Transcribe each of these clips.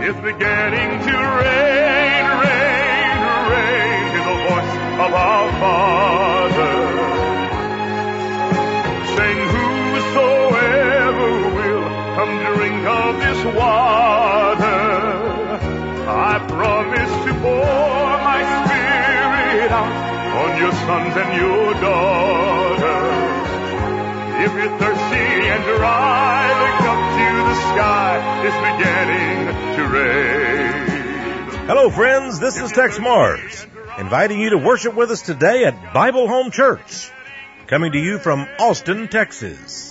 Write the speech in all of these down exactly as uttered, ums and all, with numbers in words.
is beginning to reign, reign, reign. Hear the voice of our Father saying, whosoever will come drink of this water, I promise to pour my Spirit out on your sons and your daughters. If you're thirsty and dry, look up to the sky, it's beginning to rain. Hello friends, this is Tex Mars, inviting you to worship with us today at Bible Home Church, coming to you from Austin, Texas.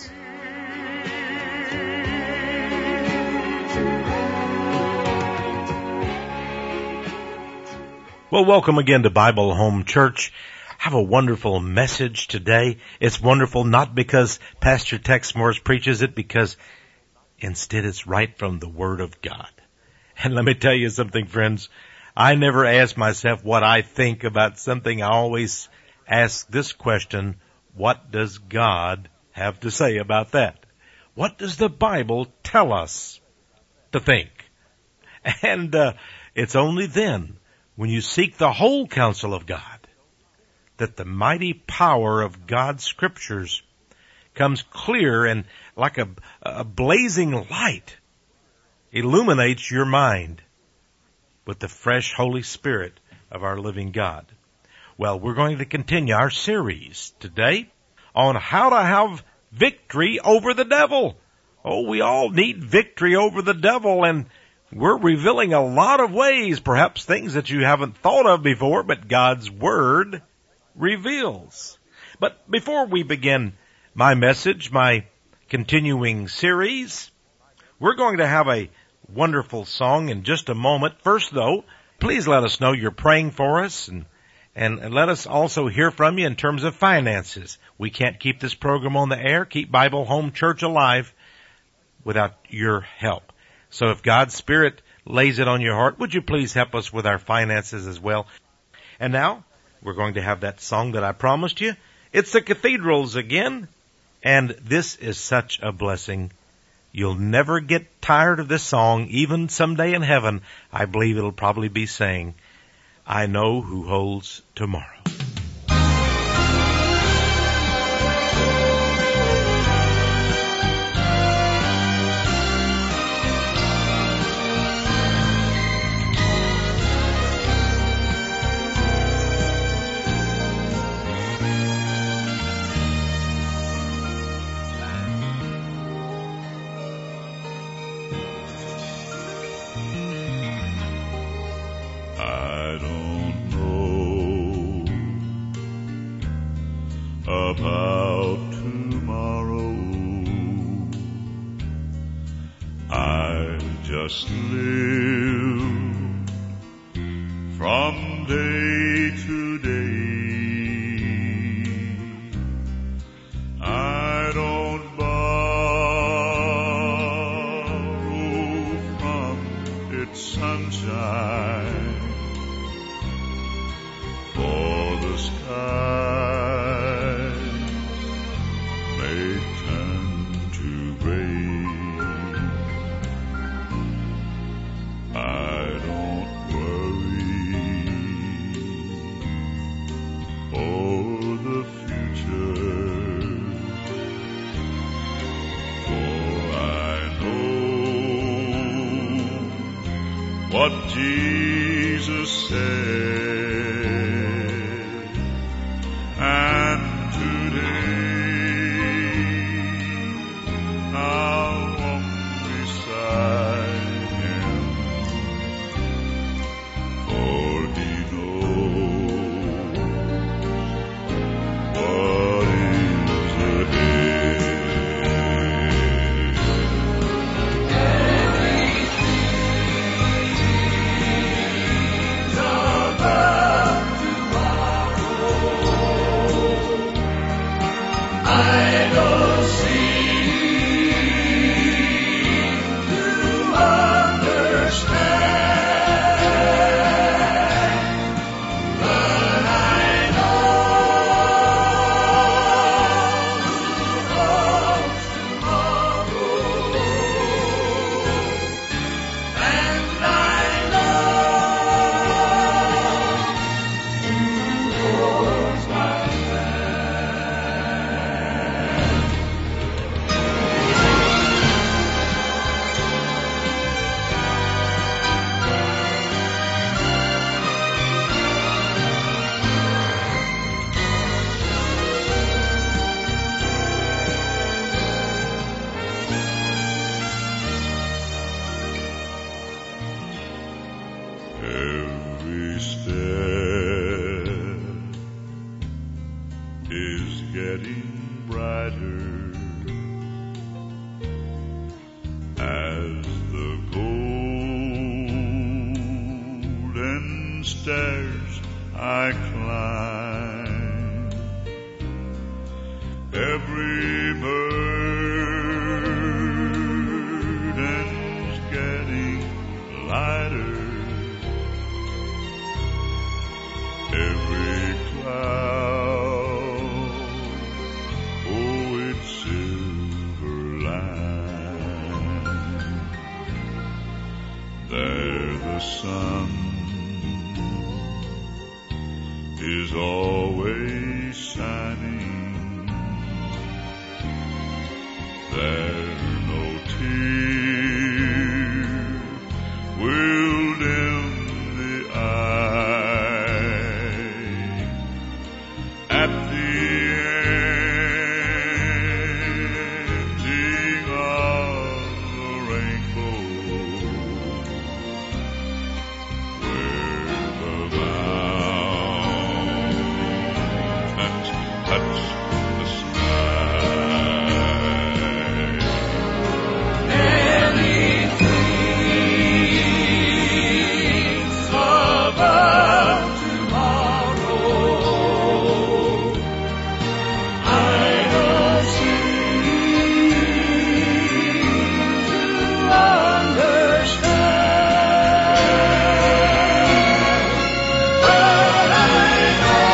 Well, welcome again to Bible Home Church. I have a wonderful message today. It's wonderful not because Pastor Tex Morris preaches it, because instead it's right from the Word of God. And let me tell you something, friends. I never ask myself what I think about something. I always ask this question: what does God have to say about that? What does the Bible tell us to think? And uh, it's only then, when you seek the whole counsel of God, that the mighty power of God's scriptures comes clear and like a, a blazing light illuminates your mind with the fresh Holy Spirit of our living God. Well, we're going to continue our series today on how to have victory over the devil. Oh, we all need victory over the devil, and we're revealing a lot of ways, perhaps things that you haven't thought of before, but God's Word reveals. But before we begin my message, my continuing series, we're going to have a wonderful song in just a moment. First, though, please let us know you're praying for us, and, and, and let us also hear from you in terms of finances. We can't keep this program on the air, keep Bible Home Church alive, without your help. So if God's Spirit lays it on your heart, would you please help us with our finances as well? And now, we're going to have that song that I promised you. It's the Cathedrals again, and this is such a blessing. You'll never get tired of this song, even someday in heaven. I believe it'll probably be saying, I know who holds tomorrow. About tomorrow, I just live from day to day. I don't borrow from its sunshine, for the sky what Jesus said, and today I'll walk beside Him, for He knows what is ahead. Everything's about Every step is getting brighter as the golden stairs I climb. Every burden's getting lighter. Every cloud, oh, it's silver lined. There the sun is always shining. There no tear will dim the eye. At the ending of the rainbow, where the mountains touch the sky. Many things about tomorrow I don't seem to understand, but I know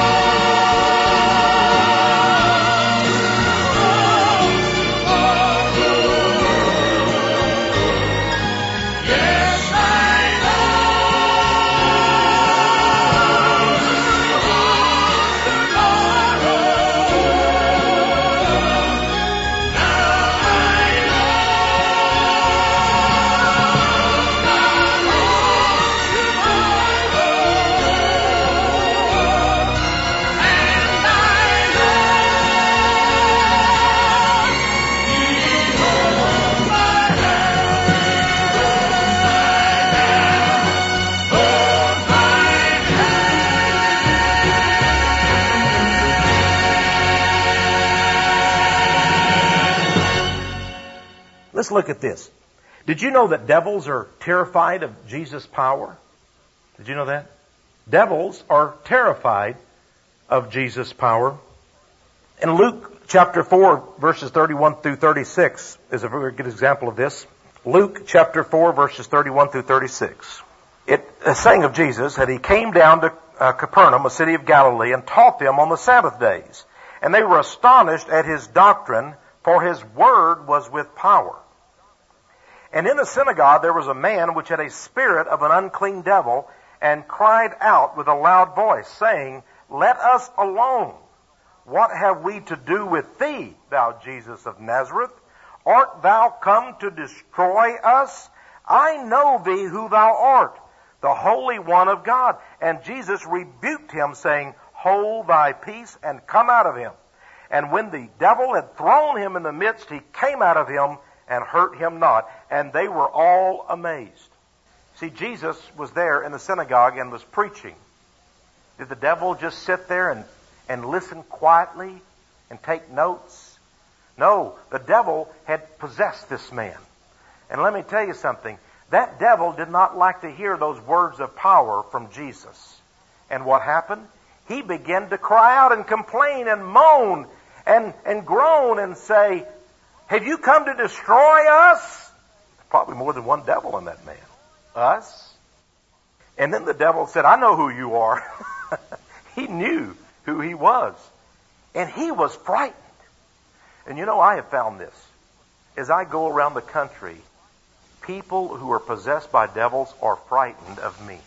yes, I Let's look at this. Did you know that devils are terrified of Jesus' power? Did you know that? Devils are terrified of Jesus' power. In Luke chapter four, verses thirty-one through thirty-six is a very good example of this. Luke chapter four, verses thirty-one through thirty-six. It is saying of Jesus that he came down to uh, Capernaum, a city of Galilee, and taught them on the Sabbath days. And they were astonished at his doctrine, for his word was with power. And in the synagogue there was a man which had a spirit of an unclean devil, and cried out with a loud voice, saying, Let us alone. What have we to do with thee, thou Jesus of Nazareth? Art thou come to destroy us? I know thee who thou art, the Holy One of God. And Jesus rebuked him, saying, Hold thy peace, and come out of him. And when the devil had thrown him in the midst, he came out of him and hurt him not. And they were all amazed. See, Jesus was there in the synagogue and was preaching. Did the devil just sit there and, and listen quietly and take notes? No, the devil had possessed this man. And let me tell you something. That devil did not like to hear those words of power from Jesus. And what happened? He began to cry out and complain and moan and, and groan and say, Have you come to destroy us? Probably more than one devil in that man. Us? And then the devil said, I know who you are. He knew who he was. And he was frightened. And you know, I have found this. As I go around the country, people who are possessed by devils are frightened of me.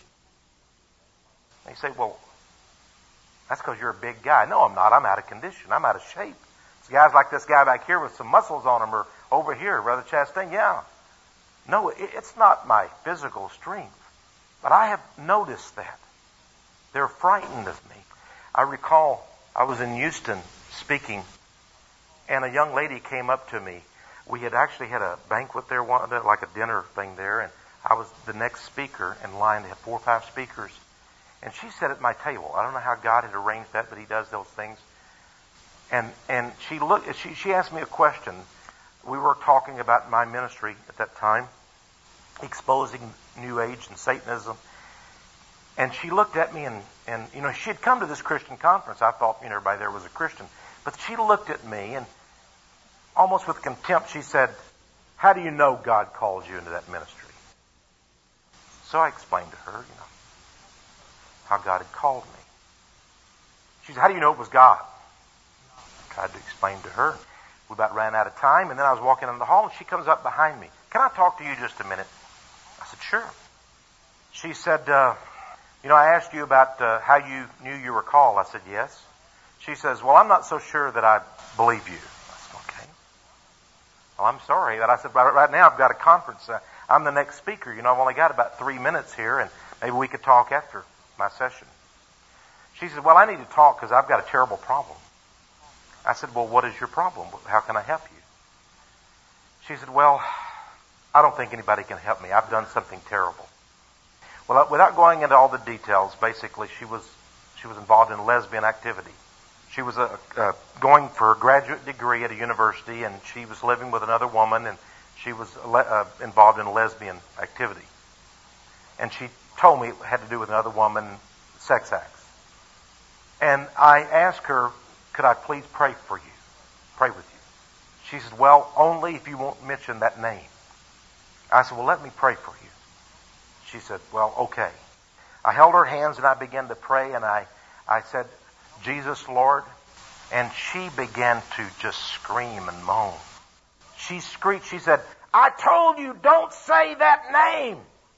They say, well, that's because you're a big guy. No, I'm not. I'm out of condition. I'm out of shape. It's guys like this guy back here with some muscles on him, or over here, Brother Chastain. Yeah. No, it's not my physical strength. But I have noticed that. They're frightened of me. I recall I was in Houston speaking, and a young lady came up to me. We had actually had a banquet there, like a dinner thing there, and I was the next speaker in line. They had four or five speakers. And she sat at my table. I don't know how God had arranged that, but He does those things. And and she looked. She she asked me a question. We were talking about my ministry at that time, exposing New Age and Satanism. And she looked at me and, and you know, she had come to this Christian conference. I thought, you know, everybody there was a Christian. But she looked at me and almost with contempt, she said, "How do you know God calls you into that ministry?" So I explained to her, you know, how God had called me. She said, "How do you know it was God?" I tried to explain to her. We about ran out of time, and then I was walking in the hall, and she comes up behind me. "Can I talk to you just a minute?" I said, "Sure." She said, uh, you know, "I asked you about uh, how you knew you were called." I said, "Yes." She says, "Well, I'm not so sure that I believe you." I said, "Okay. Well, I'm sorry." But I said, right, right now I've got a conference. Uh, I'm the next speaker. You know, I've only got about three minutes here, and maybe we could talk after my session. She said, "Well, I need to talk because I've got a terrible problem." I said, "Well, what is your problem? How can I help you?" She said, "Well, I don't think anybody can help me. I've done something terrible." Well, without going into all the details, basically she was she was involved in lesbian activity. She was a, uh, going for a graduate degree at a university, and she was living with another woman, and she was uh, involved in lesbian activity. And she told me it had to do with another woman, sex acts. And I asked her, "Could I please pray for you? Pray with you?" She said, "Well, only if you won't mention that name." I said, "Well, let me pray for you." She said, "Well, okay." I held her hands and I began to pray, and I, I said, "Jesus, Lord." And she began to just scream and moan. She screeched. She said, "I told you, don't say that name."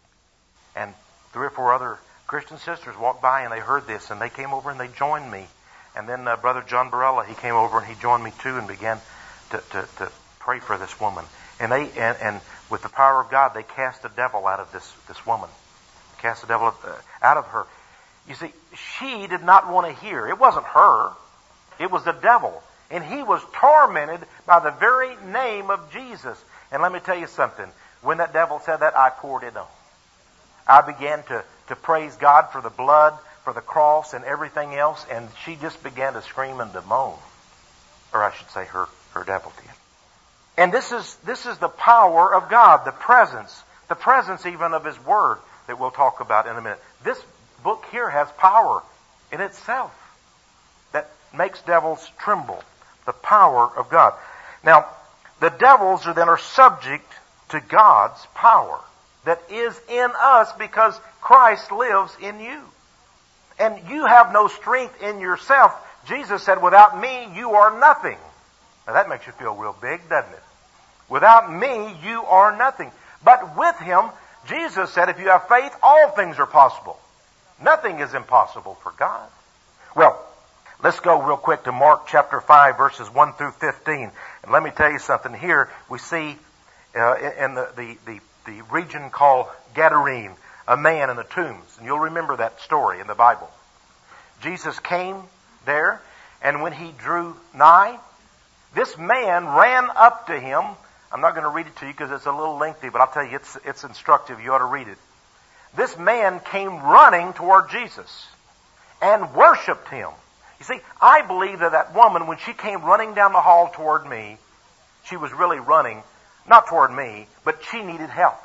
And three or four other Christian sisters walked by and they heard this, and they came over and they joined me. And then uh, Brother John Barella, he came over and he joined me too and began to, to, to pray for this woman. And they and, and with the power of God, they cast the devil out of this, this woman. Cast the devil out of her. You see, she did not want to hear. It wasn't her. It was the devil. And he was tormented by the very name of Jesus. And let me tell you something. When that devil said that, I poured it on. I began to, to praise God for the blood, for the cross, and everything else. And she just began to scream and to moan. Or I should say her, her devil did. And this is, this is the power of God, the presence, the presence even of His Word that we'll talk about in a minute. This book here has power in itself that makes devils tremble. The power of God. Now, the devils are then are subject to God's power that is in us because Christ lives in you. And you have no strength in yourself. Jesus said, "Without me, you are nothing." Now that makes you feel real big, doesn't it? Without me, you are nothing. But with Him, Jesus said, if you have faith, all things are possible. Nothing is impossible for God. Well, let's go real quick to Mark chapter five, verses one through fifteen. And let me tell you something. Here we see uh, in the, the, the, the region called Gadarene, a man in the tombs. And you'll remember that story in the Bible. Jesus came there, and when He drew nigh, this man ran up to Him. I'm not going to read it to you because it's a little lengthy, but I'll tell you, it's, it's instructive. You ought to read it. This man came running toward Jesus and worshiped Him. You see, I believe that that woman, when she came running down the hall toward me, she was really running, not toward me, but she needed help.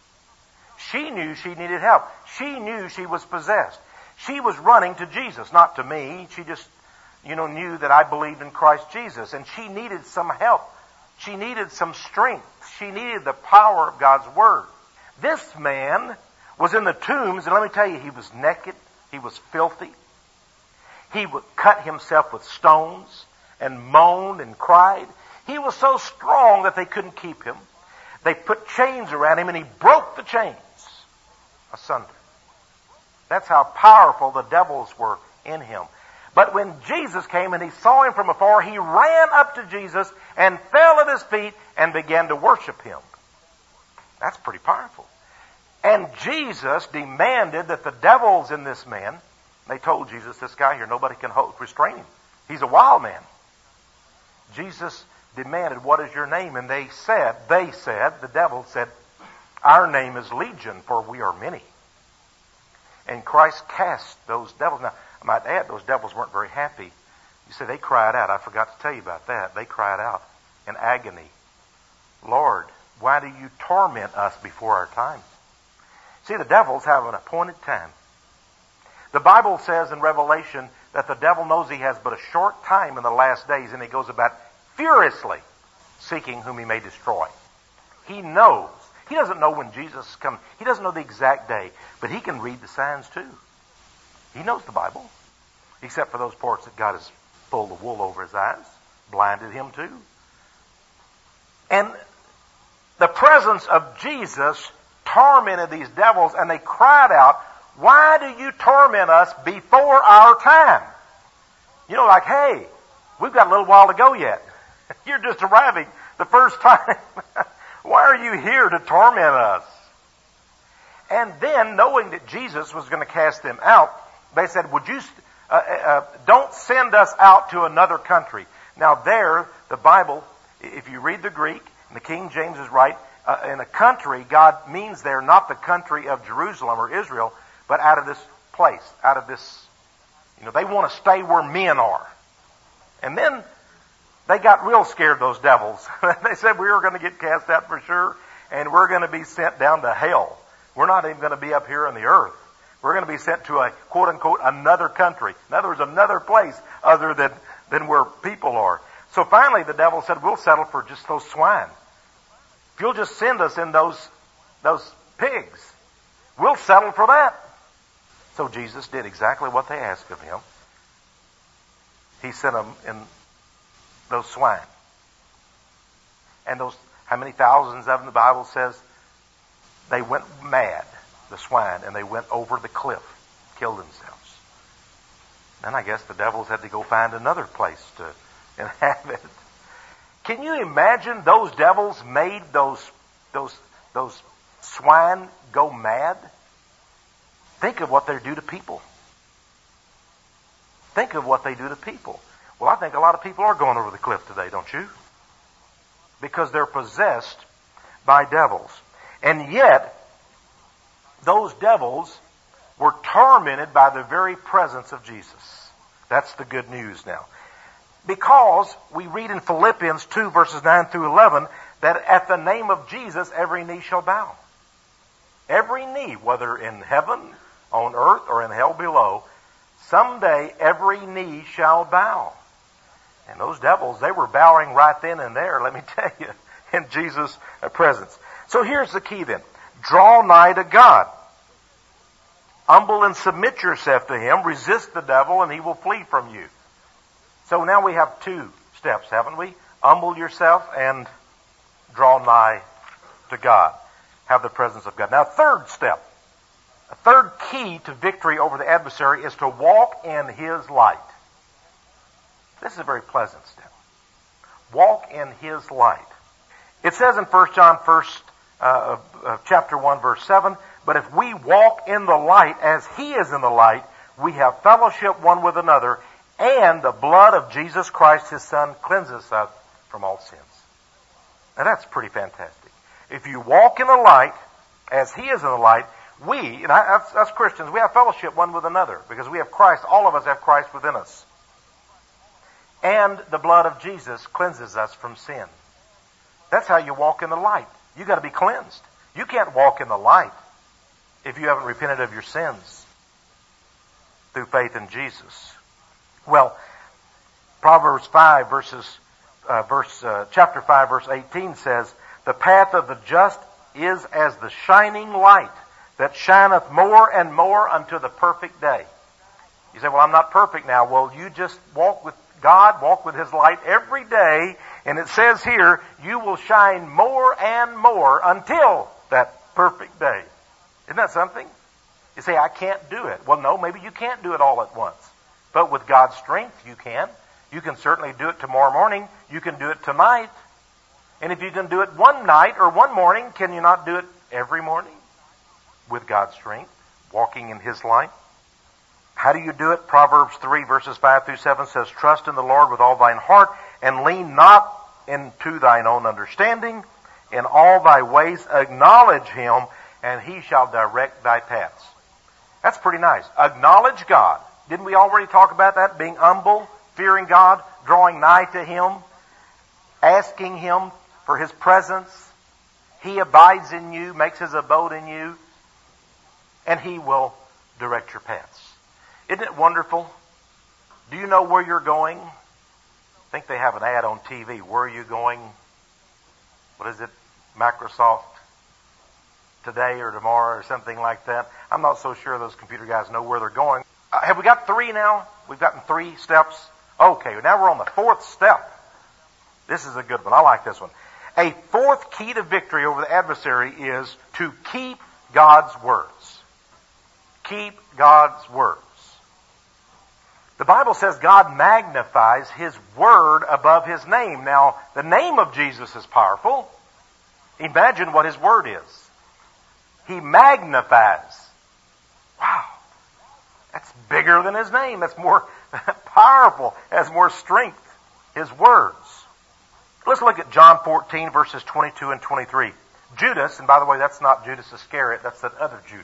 She knew she needed help. She knew she was possessed. She was running to Jesus, not to me. She just, you know, knew that I believed in Christ Jesus, and she needed some help. She needed some strength. She needed the power of God's Word. This man was in the tombs, and let me tell you, he was naked. He was filthy. He would cut himself with stones and moaned and cried. He was so strong that they couldn't keep him. They put chains around him, and he broke the chains asunder. That's how powerful the devils were in him. But when Jesus came and he saw him from afar, he ran up to Jesus and fell at His feet and began to worship Him. That's pretty powerful. And Jesus demanded that the devils in this man, they told Jesus, "This guy here, nobody can hold, restrain him. He's a wild man." Jesus demanded, "What is your name?" And they said, they said, the devil said, Our name is Legion, for we are many. And Christ cast those devils. Now, I might add, those devils weren't very happy. You say they cried out. I forgot to tell you about that. They cried out in agony. Lord, why do you torment us before our time? See, the devils have an appointed time. The Bible says in Revelation that the devil knows he has but a short time in the last days, and he goes about furiously seeking whom he may destroy. He knows. He doesn't know when Jesus comes. He doesn't know the exact day, but he can read the signs too. He knows the Bible, except for those parts that God has pulled the wool over his eyes, blinded him too. And the presence of Jesus tormented these devils, and they cried out, why do you torment us before our time? You know, like, hey, we've got a little while to go yet. You're just arriving the first time. Why are you here to torment us? And then, knowing that Jesus was going to cast them out, they said, would you, uh, uh, don't send us out to another country. Now there, the Bible, if you read the Greek, and the King James is right, uh, in a country, God means there not the country of Jerusalem or Israel, but out of this place, out of this, you know, they want to stay where men are. And then they got real scared, those devils. They said we were going to get cast out for sure, and we're going to be sent down to hell. We're not even going to be up here on the earth. We're going to be sent to a, quote unquote, another country. In other words, another place other than, than where people are. So finally the devil said, we'll settle for just those swine. If you'll just send us in those, those pigs, we'll settle for that. So Jesus did exactly what they asked of him. He sent them in those swine. And those, how many thousands of them, the Bible says, they went mad, the swine, and they went over the cliff, killed themselves. Then I guess the devils had to go find another place to inhabit. Can you imagine those devils made those, those, those swine go mad? Think of what they do to people. Think of what they do to people. Well, I think a lot of people are going over the cliff today, don't you? Because they're possessed by devils. And yet, those devils were tormented by the very presence of Jesus. That's the good news now. Because we read in Philippians two verses nine through eleven that at the name of Jesus every knee shall bow. Every knee, whether in heaven, on earth, or in hell below, someday every knee shall bow. And those devils, they were bowing right then and there, let me tell you, in Jesus' presence. So here's the key then. Draw nigh to God. Humble and submit yourself to Him. Resist the devil and he will flee from you. So now we have two steps, haven't we? Humble yourself and draw nigh to God. Have the presence of God. Now, third step. A third key to victory over the adversary is to walk in His light. This is a very pleasant step. Walk in His light. It says in First John first, uh, uh, chapter one, verse seven, but if we walk in the light as He is in the light, we have fellowship one with another, and the blood of Jesus Christ, His Son, cleanses us from all sins. Now that's pretty fantastic. If you walk in the light as He is in the light, we, and us, us Christians, we have fellowship one with another because we have Christ. All of us have Christ within us. And the blood of Jesus cleanses us from sin. That's how you walk in the light. You've got to be cleansed. You can't walk in the light if you haven't repented of your sins through faith in Jesus. Well, Proverbs five verses, uh, verse, uh, chapter five verse eighteen says, the path of the just is as the shining light that shineth more and more unto the perfect day. You say, well, I'm not perfect now. Well, you just walk with God, walk with His light every day, and it says here, you will shine more and more until that perfect day. Isn't that something? You say, I can't do it. Well, no, maybe you can't do it all at once. But with God's strength, you can. You can certainly do it tomorrow morning. You can do it tonight. And if you can do it one night or one morning, can you not do it every morning? With God's strength, walking in His light. How do you do it? Proverbs three verses five through seven says, trust in the Lord with all thine heart and lean not into thine own understanding. In all thy ways acknowledge him, and he shall direct thy paths. That's pretty nice. Acknowledge God. Didn't we already talk about that? Being humble, fearing God, drawing nigh to him, asking him for his presence. He abides in you, makes his abode in you, and he will direct your paths. Isn't it wonderful? Do you know where you're going? I think they have an ad on T V. Where are you going? What is it? Microsoft today or tomorrow or something like that. I'm not so sure those computer guys know where they're going. Uh, have we got three now? We've gotten three steps. Okay, now we're on the fourth step. This is a good one. I like this one. A fourth key to victory over the adversary is to keep God's words. Keep God's words. The Bible says God magnifies his word above his name. Now, the name of Jesus is powerful. Imagine what his word is. He magnifies. Wow. That's bigger than his name. That's more powerful. Has more strength. His words. Let's look at John fourteen, verses twenty-two and twenty-three. Judas, and by the way, that's not Judas Iscariot, that's that other Judas.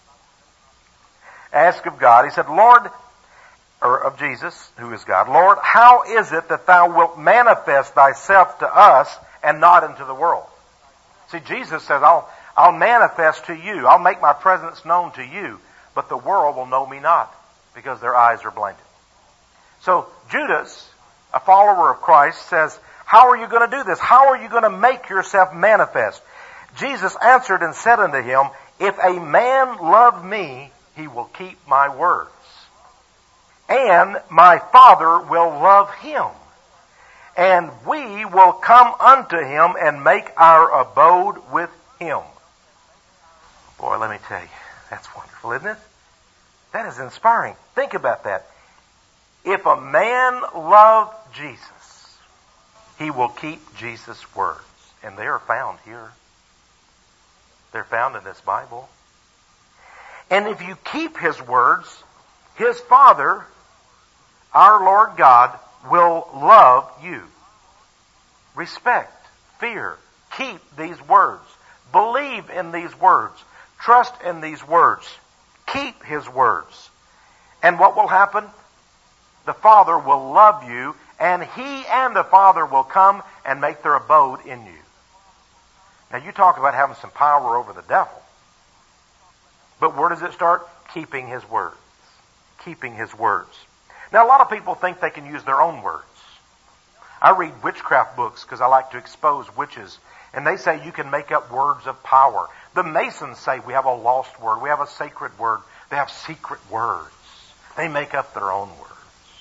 Asked of God, he said, Lord, or of Jesus, who is God, Lord, how is it that thou wilt manifest thyself to us and not into the world? See, Jesus says, I'll, I'll manifest to you. I'll make my presence known to you, but the world will know me not because their eyes are blinded. So Judas, a follower of Christ, says, how are you going to do this? How are you going to make yourself manifest? Jesus answered and said unto him, if a man love me, he will keep my words. And my Father will love him. And we will come unto him and make our abode with him. Boy, let me tell you, that's wonderful, isn't it? That is inspiring. Think about that. If a man love Jesus, he will keep Jesus' words. And they are found here. They're found in this Bible. And if you keep his words, his Father, our Lord God, will love you. Respect, fear, keep these words. Believe in these words. Trust in these words. Keep his words. And what will happen? The Father will love you, and he and the Father will come and make their abode in you. Now you talk about having some power over the devil. But where does it start? Keeping his words. Keeping his words. Now a lot of people think they can use their own words. I read witchcraft books because I like to expose witches. And they say you can make up words of power. The Masons say we have a lost word. We have a sacred word. They have secret words. They make up their own words.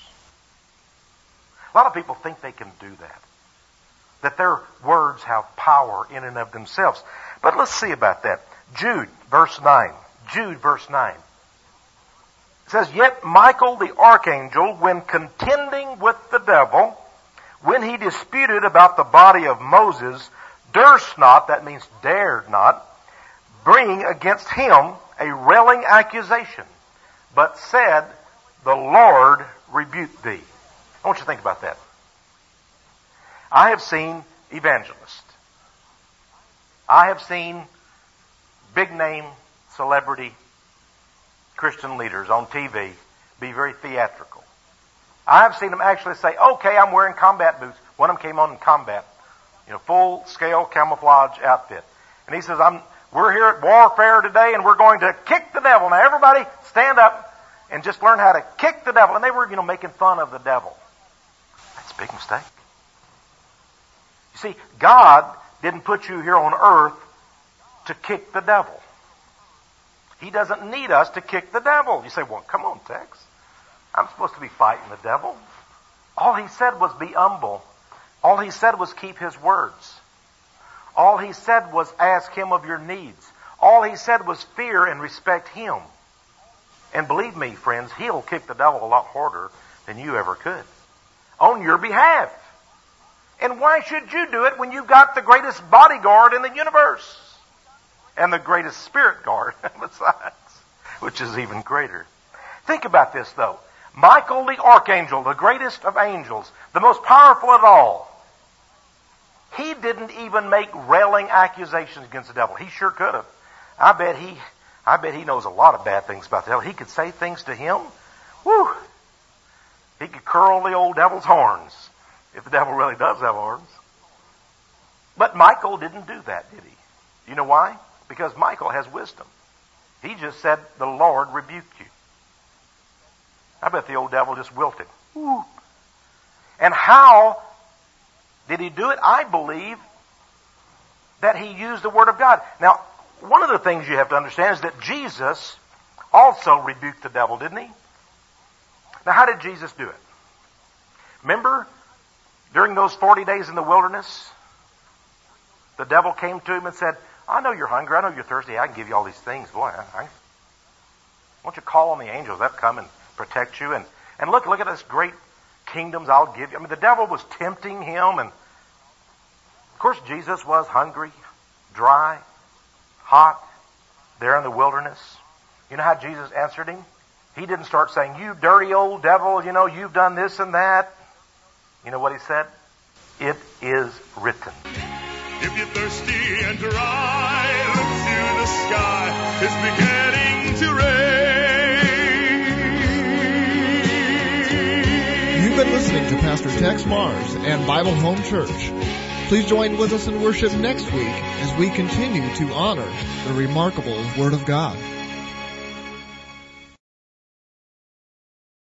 A lot of people think they can do that. That their words have power in and of themselves. But let's see about that. Jude, verse nine. Jude, verse nine. It says, yet Michael the archangel, when contending with the devil, when he disputed about the body of Moses, durst not, that means dared not, bring against him a railing accusation, but said, the Lord rebuke thee. I want you to think about that. I have seen evangelists. I have seen big name celebrity Christian leaders on T V be very theatrical. I have seen them actually say, okay, I'm wearing combat boots. One of them came on in combat, you know, full scale camouflage outfit. And he says, I'm, we're here at warfare today and we're going to kick the devil. Now everybody stand up and just learn how to kick the devil. And they were, you know, making fun of the devil. That's a big mistake. You see, God didn't put you here on earth to kick the devil. He doesn't need us to kick the devil. You say, well, come on, Tex. I'm supposed to be fighting the devil. All he said was be humble. All he said was keep his words. All he said was ask him of your needs. All he said was fear and respect him. And believe me, friends, he'll kick the devil a lot harder than you ever could. On your behalf. And why should you do it when you've got the greatest bodyguard in the universe? And the greatest spirit guard besides, which is even greater. Think about this though. Michael the archangel, the greatest of angels, the most powerful of all. He didn't even make railing accusations against the devil. He sure could have. I bet he, I bet he knows a lot of bad things about the devil. He could say things to him. Whew. He could curl the old devil's horns, if the devil really does have horns. But Michael didn't do that, did he? You know why? Because Michael has wisdom. He just said, the Lord rebuked you. I bet the old devil just wilted. Woo. And how did he do it? I believe that he used the Word of God. Now, one of the things you have to understand is that Jesus also rebuked the devil, didn't he? Now, how did Jesus do it? Remember, during those forty days in the wilderness, the devil came to him and said, I know you're hungry. I know you're thirsty. I can give you all these things. Boy, I, I, why don't you call on the angels that come and protect you? And, and look, look at this great kingdoms I'll give you. I mean, the devil was tempting him. And, of course, Jesus was hungry, dry, hot, there in the wilderness. You know how Jesus answered him? He didn't start saying, you dirty old devil, you know, you've done this and that. You know what he said? It is written. If you're thirsty and dry, look to the sky. It's beginning to rain. You've been listening to Pastor Tex Mars and Bible Home Church. Please join with us in worship next week as we continue to honor the remarkable Word of God.